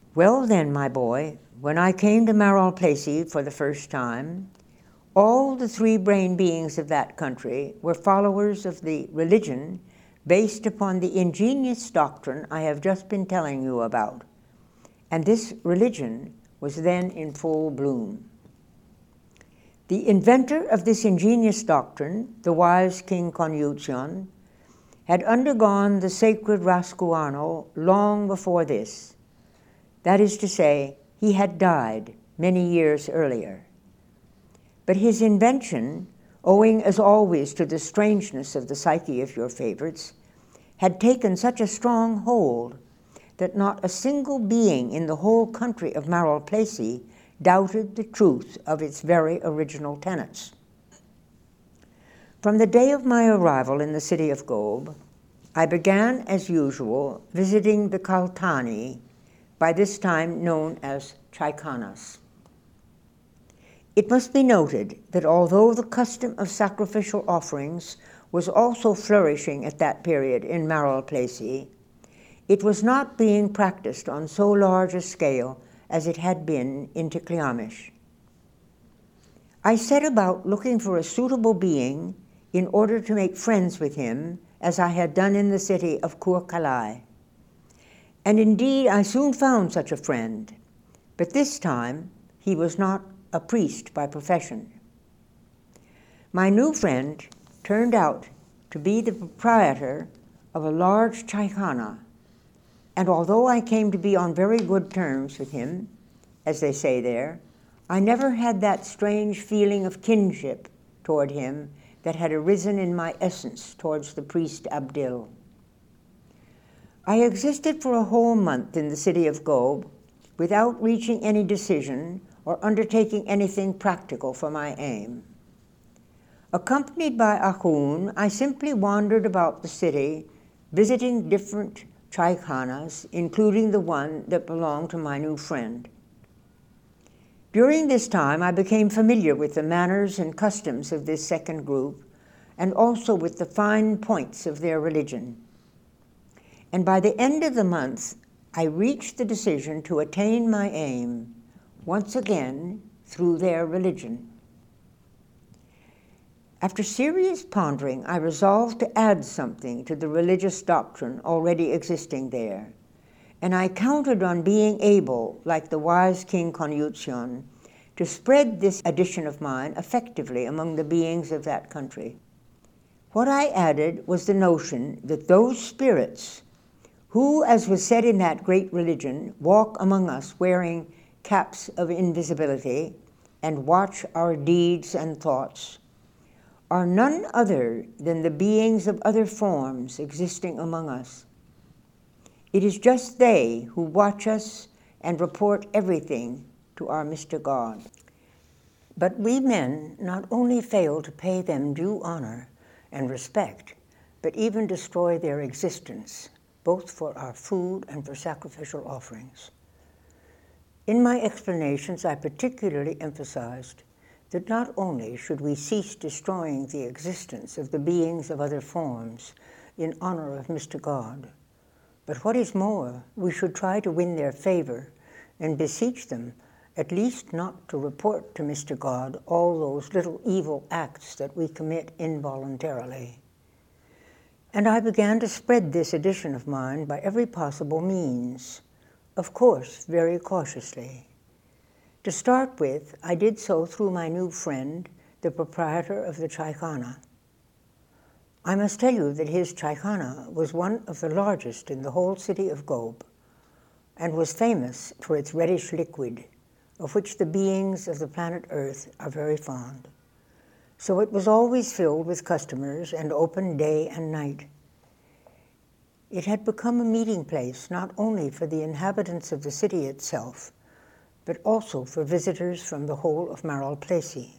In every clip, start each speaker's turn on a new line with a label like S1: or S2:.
S1: Well then, my boy, when I came to Maral Placey for the first time, all the three-brain beings of that country were followers of the religion based upon the ingenious doctrine I have just been telling you about. And this religion was then in full bloom. The inventor of this ingenious doctrine, the wise King Konyuchion, had undergone the sacred Raskuano long before this. That is to say, he had died many years earlier. But his invention, owing as always to the strangeness of the psyche of your favorites, had taken such a strong hold that not a single being in the whole country of Maral Placey doubted the truth of its very original tenets. From the day of my arrival in the city of Gob, I began, as usual, visiting the Kaltani, by this time known as Chaikanas. It must be noted that although the custom of sacrificial offerings was also flourishing at that period in Maral Placey, it was not being practiced on so large a scale as it had been in Tikliamish. I set about looking for a suitable being in order to make friends with him, as I had done in the city of Kurkalai. And indeed, I soon found such a friend, but this time he was not a priest by profession. My new friend turned out to be the proprietor of a large Chaikana, and although I came to be on very good terms with him, as they say there, I never had that strange feeling of kinship toward him that had arisen in my essence towards the priest Abdil. I existed for a whole month in the city of Gob without reaching any decision or undertaking anything practical for my aim. Accompanied by Ahun, I simply wandered about the city, visiting different Chaikanas, including the one that belonged to my new friend. During this time, I became familiar with the manners and customs of this second group, and also with the fine points of their religion. And by the end of the month, I reached the decision to attain my aim, once again, through their religion. After serious pondering, I resolved to add something to the religious doctrine already existing there, and I counted on being able, like the wise King Konyuchion, to spread this addition of mine effectively among the beings of that country. What I added was the notion that those spirits who, as was said in that great religion, walk among us wearing caps of invisibility and watch our deeds and thoughts, are none other than the beings of other forms existing among us. It is just they who watch us and report everything to our Mr. God. But we men not only fail to pay them due honor and respect, but even destroy their existence, both for our food and for sacrificial offerings. In my explanations, I particularly emphasized that not only should we cease destroying the existence of the beings of other forms in honor of Mr. God, but what is more, we should try to win their favor and beseech them at least not to report to Mr. God all those little evil acts that we commit involuntarily. And I began to spread this addition of mine by every possible means, of course, very cautiously. To start with, I did so through my new friend, the proprietor of the Chaikana. I must tell you that his Chaikana was one of the largest in the whole city of Gob, and was famous for its reddish liquid, of which the beings of the planet Earth are very fond. So it was always filled with customers and open day and night. It had become a meeting place not only for the inhabitants of the city itself, but also for visitors from the whole of Maral Placey.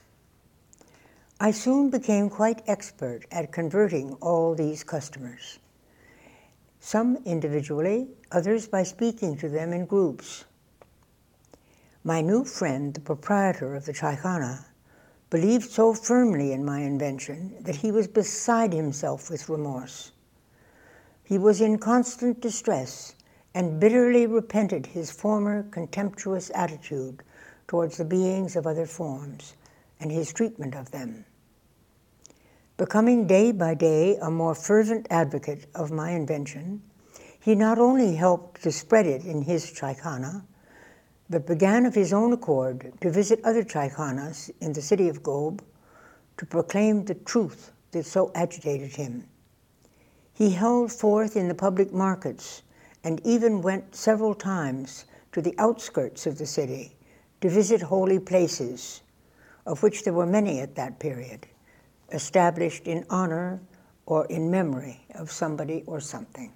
S1: I soon became quite expert at converting all these customers, some individually, others by speaking to them in groups. My new friend, the proprietor of the Chaikana, believed so firmly in my invention that he was beside himself with remorse. He was in constant distress and bitterly repented his former contemptuous attitude towards the beings of other forms and his treatment of them. Becoming day by day a more fervent advocate of my invention, he not only helped to spread it in his Chaikhana, but began of his own accord to visit other Chaikhanas in the city of Ghob to proclaim the truth that so agitated him. He held forth in the public markets and even went several times to the outskirts of the city to visit holy places, of which there were many at that period, established in honor or in memory of somebody or something.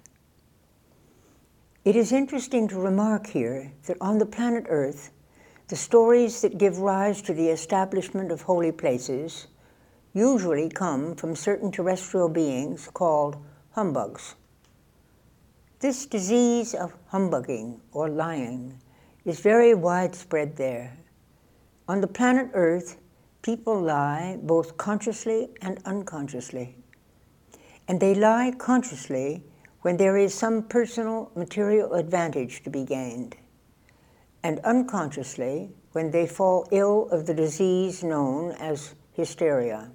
S1: It is interesting to remark here that on the planet Earth, the stories that give rise to the establishment of holy places usually come from certain terrestrial beings called humbugs. This disease of humbugging or lying is very widespread there. On the planet Earth, people lie both consciously and unconsciously. And they lie consciously when there is some personal material advantage to be gained, and unconsciously when they fall ill of the disease known as hysteria.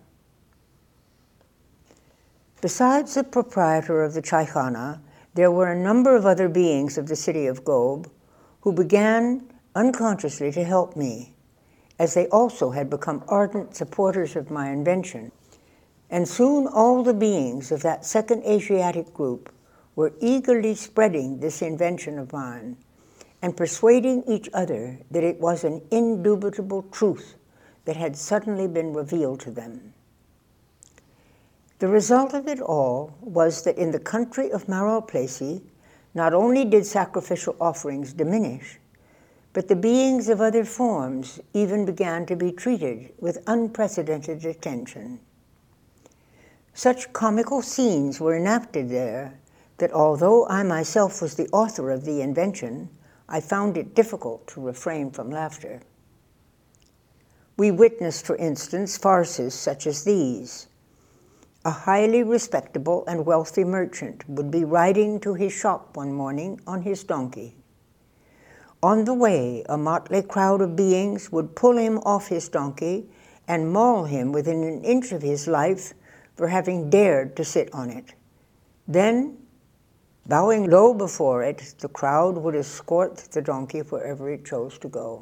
S1: Besides the proprietor of the Chaikhana, there were a number of other beings of the city of Ghob who began unconsciously to help me, as they also had become ardent supporters of my invention. And soon all the beings of that second Asiatic group were eagerly spreading this invention of mine and persuading each other that it was an indubitable truth that had suddenly been revealed to them. The result of it all was that in the country of Maro Plessy, not only did sacrificial offerings diminish, but the beings of other forms even began to be treated with unprecedented attention. Such comical scenes were enacted there that although I myself was the author of the invention, I found it difficult to refrain from laughter. We witnessed, for instance, farces such as these. A highly respectable and wealthy merchant would be riding to his shop one morning on his donkey. On the way, a motley crowd of beings would pull him off his donkey and maul him within an inch of his life for having dared to sit on it. Then, bowing low before it, the crowd would escort the donkey wherever it chose to go.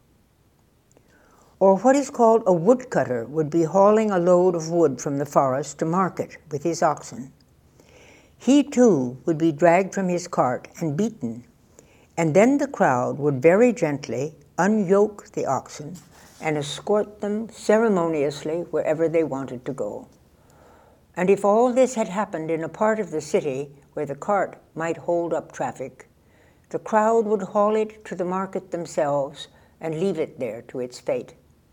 S1: Or what is called a woodcutter would be hauling a load of wood from the forest to market with his oxen. He too would be dragged from his cart and beaten, and then the crowd would very gently unyoke the oxen and escort them ceremoniously wherever they wanted to go. And if all this had happened in a part of the city where the cart might hold up traffic, the crowd would haul it to the market themselves and leave it there to its fate.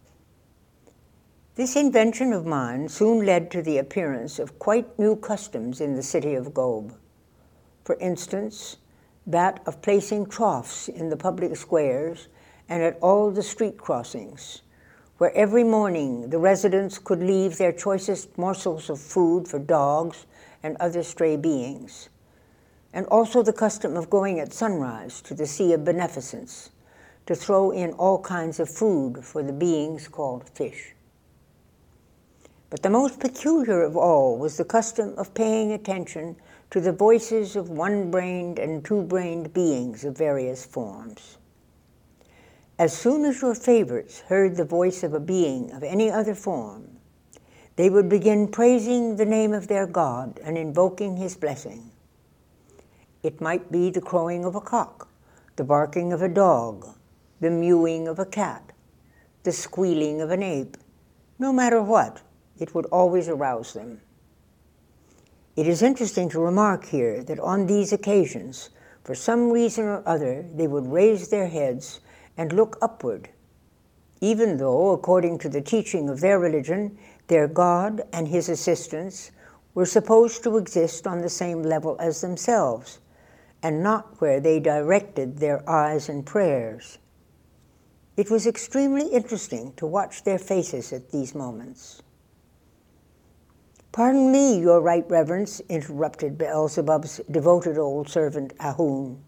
S1: This invention of mine soon led to the appearance of quite new customs in the city of Ghob. For instance, that of placing troughs in the public squares and at all the street crossings, where every morning the residents could leave their choicest morsels of food for dogs and other stray beings, and also the custom of going at sunrise to the Sea of Beneficence to throw in all kinds of food for the beings called fish. But the most peculiar of all was the custom of paying attention to the voices of one-brained and two-brained beings of various forms. As soon as your favorites heard the voice of a being of any other form, they would begin praising the name of their god and invoking his blessing. It might be the crowing of a cock, the barking of a dog, the mewing of a cat, the squealing of an ape. No matter what, it would always arouse them. It is interesting to remark here that on these occasions, for some reason or other, they would raise their heads and look upward, even though, according to the teaching of their religion, their god and his assistants were supposed to exist on the same level as themselves, and not where they directed their eyes and prayers. It was extremely interesting to watch their faces at these moments. "Pardon me, your right reverence," interrupted Beelzebub's devoted old servant Ahun,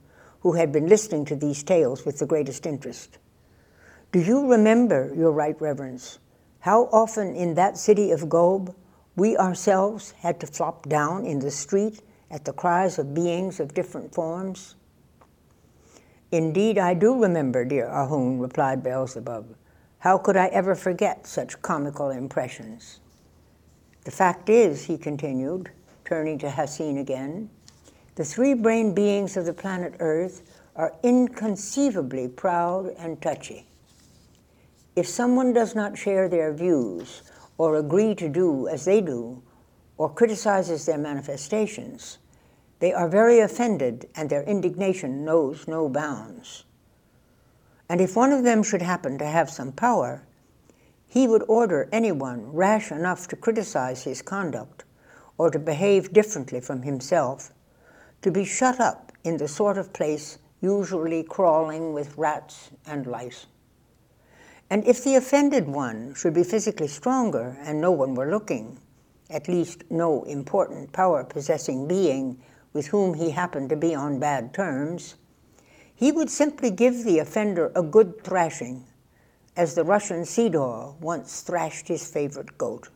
S1: who had been listening to these tales with the greatest interest. "Do you remember, your right reverence, how often in that city of Gob we ourselves had to flop down in the street at the cries of beings of different forms?" "Indeed I do remember, dear Ahun," replied Beelzebub. "How could I ever forget such comical impressions? The fact is," he continued, turning to Hassin again, "the three-brained beings of the planet Earth are inconceivably proud and touchy. If someone does not share their views or agree to do as they do or criticizes their manifestations, they are very offended and their indignation knows no bounds. And if one of them should happen to have some power, he would order anyone rash enough to criticize his conduct or to behave differently from himself to be shut up in the sort of place usually crawling with rats and lice. And if the offended one should be physically stronger and no one were looking, at least no important power-possessing being with whom he happened to be on bad terms, he would simply give the offender a good thrashing, as the Russian Sidor once thrashed his favorite goat."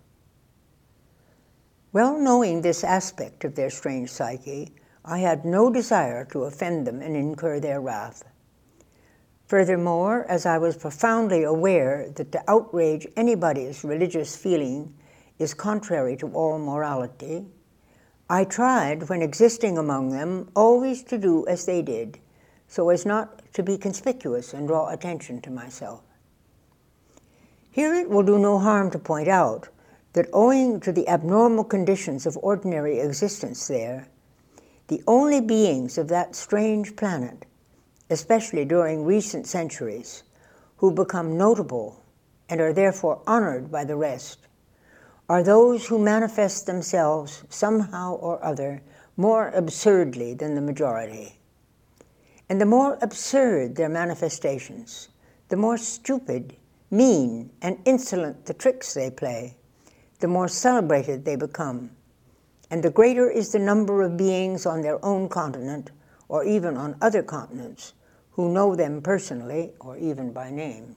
S1: Well knowing this aspect of their strange psyche, I had no desire to offend them and incur their wrath. Furthermore, as I was profoundly aware that to outrage anybody's religious feeling is contrary to all morality, I tried, when existing among them, always to do as they did, so as not to be conspicuous and draw attention to myself. Here it will do no harm to point out that owing to the abnormal conditions of ordinary existence there, the only beings of that strange planet, especially during recent centuries, who become notable and are therefore honored by the rest, are those who manifest themselves somehow or other more absurdly than the majority. And the more absurd their manifestations, the more stupid, mean, and insolent the tricks they play, the more celebrated they become, and the greater is the number of beings on their own continent, or even on other continents, who know them personally or even by name.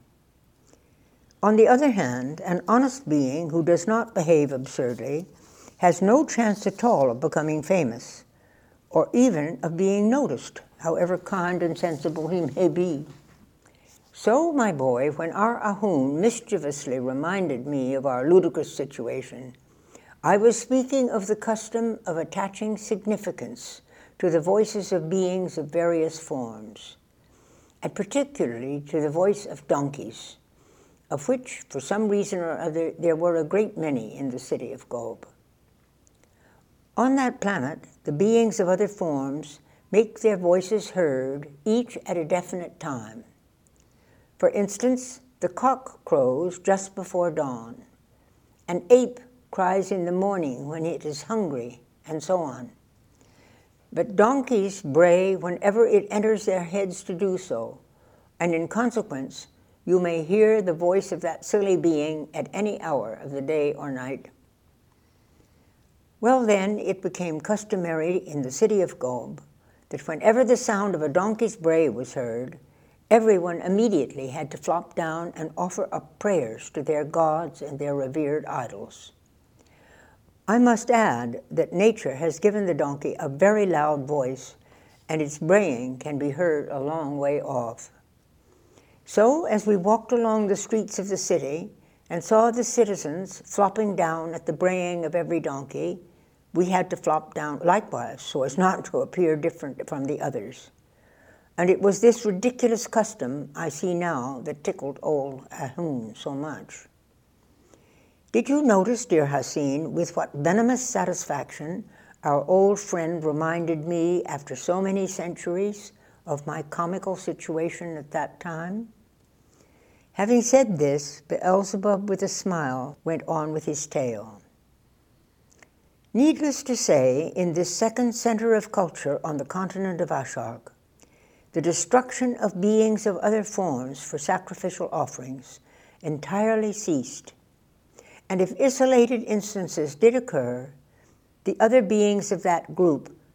S1: On the other hand, an honest being who does not behave absurdly has no chance at all of becoming famous, or even of being noticed, however kind and sensible he may be. So, my boy, when our Ahun mischievously reminded me of our ludicrous situation, I was speaking of the custom of attaching significance to the voices of beings of various forms, and particularly to the voice of donkeys, of which, for some reason or other, there were a great many in the city of Gob. On that planet, the beings of other forms make their voices heard, each at a definite time. For instance, the cock crows just before dawn, an ape cries in the morning when it is hungry, and so on. But donkeys bray whenever it enters their heads to do so, and in consequence, you may hear the voice of that silly being at any hour of the day or night. Well then, it became customary in the city of Gob that whenever the sound of a donkey's bray was heard, everyone immediately had to flop down and offer up prayers to their gods and their revered idols. I must add that nature has given the donkey a very loud voice, and its braying can be heard a long way off. So, as we walked along the streets of the city and saw the citizens flopping down at the braying of every donkey, we had to flop down likewise so as not to appear different from the others. And it was this ridiculous custom I see now that tickled old Ahun so much. Did you notice, dear Hassin, with what venomous satisfaction our old friend reminded me, after so many centuries, of my comical situation at that time? Having said this, Beelzebub, with a smile, went on with his tale. Needless to say, in this second center of culture on the continent of Ashark, the destruction of beings of other forms for sacrificial offerings entirely ceased, and if isolated instances did occur, the other beings of that group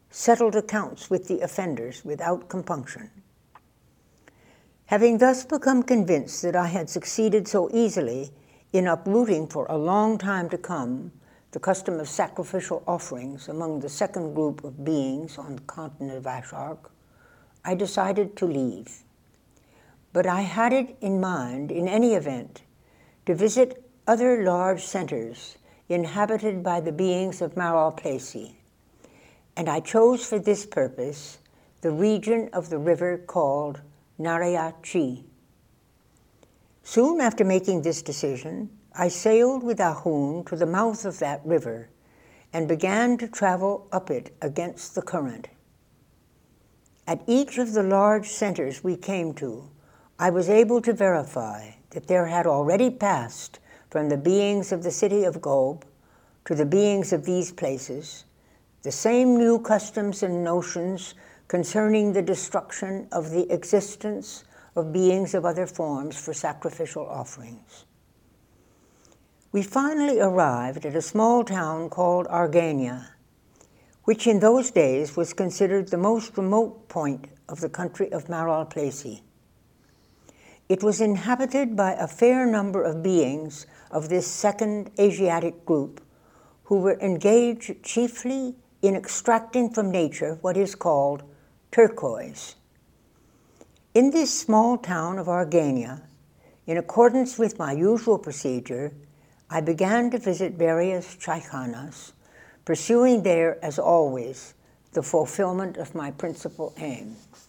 S1: settled accounts with the offenders without compunction. Having thus become convinced that I had succeeded so easily in uprooting for a long time to come the custom of sacrificial offerings among the second group of beings on the continent of Ashark, I decided to leave. But I had it in mind, in any event, to visit other large centers inhabited by the beings of Maral Plesi, and I chose for this purpose the region of the river called Narayachi. Soon after making this decision, I sailed with Ahun to the mouth of that river and began to travel up it against the current. At each of the large centers we came to, I was able to verify that there had already passed from the beings of the city of Gob to the beings of these places the same new customs and notions concerning the destruction of the existence of beings of other forms for sacrificial offerings. We finally arrived at a small town called Argania, which in those days was considered the most remote point of the country of Maral Plesi. It was inhabited by a fair number of beings of this second Asiatic group who were engaged chiefly in extracting from nature what is called turquoise. In this small town of Argania, in accordance with my usual procedure, I began to visit various chaikhanas, pursuing there, as always, the fulfillment of my principal aim.